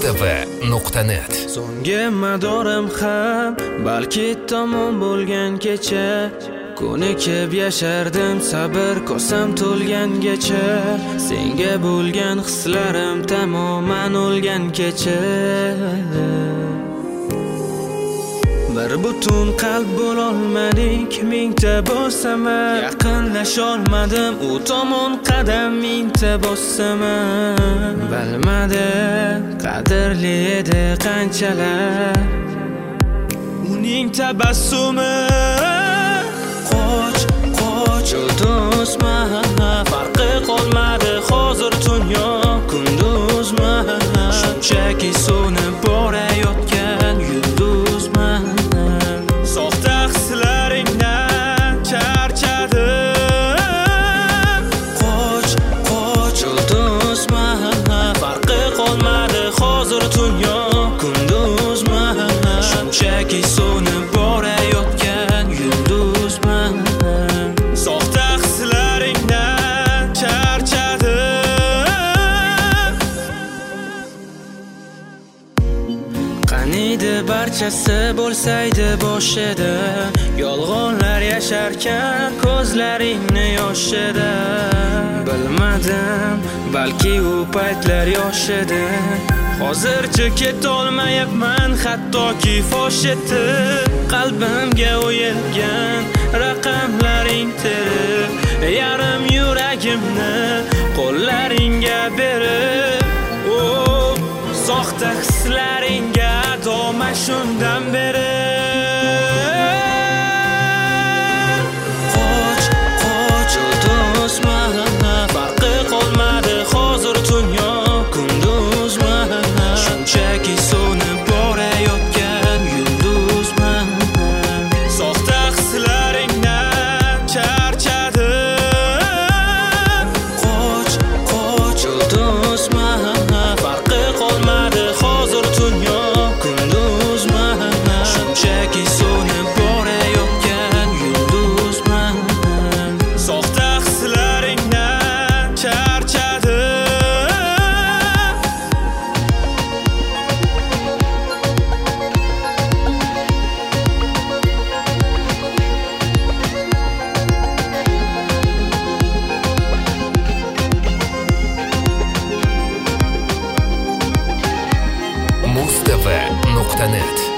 Mustafa.net. So'nggi madorim ham balki tamom bo'lgan kecha, ko'nikib yashardim sabr kosam to'lgangacha. Senga bo'lgan hislarim tamoman o'lgan kecha. Bir butun qalb bo'lolmadik, mingta bo'lsam yaqinlasholmadim, u tomon qadam mingta bossam. Bilmadim qadrli edi qanchalar uning tabassumi. Qoch do'stma, farqi qolmadi hozir dunyo kunduzma. Shunchaki so'nib borayotgan yulduzman. Soxta hislaringdan charchadim. Qoch do'stma, farqi qolmadi hozir dunyo kunduzma. Shunchaki so'nib borayotgan yulduzman. Soxta hislaringdan charchadim. Qaniydi barchasi bo'lsaydi boshida, yolg'onlar yasharkan ko'zlaringni yoshida. Bilmadim balki u paytlar yoshida. Hozircha ketolmayapman hattoki fosh etib. Qalbimga o'yilgan raqamlaring terib, yarim yuragimni qo'llaringga berib. Soxta hislaringga doma shundan beri. Qoch do'stma, farqi qolmadi hozir dunyo kunduzma. Shunchaki so'nib borayotgan yulduzman. Soxta hislaringdan charchadim. Qoch do'stma, farqi qolmadi hozir dunyo kunduzma. Shunchaki so'nib borayotgan yulduzman. Soxta hislaringdan charchadim. Mustafa.net.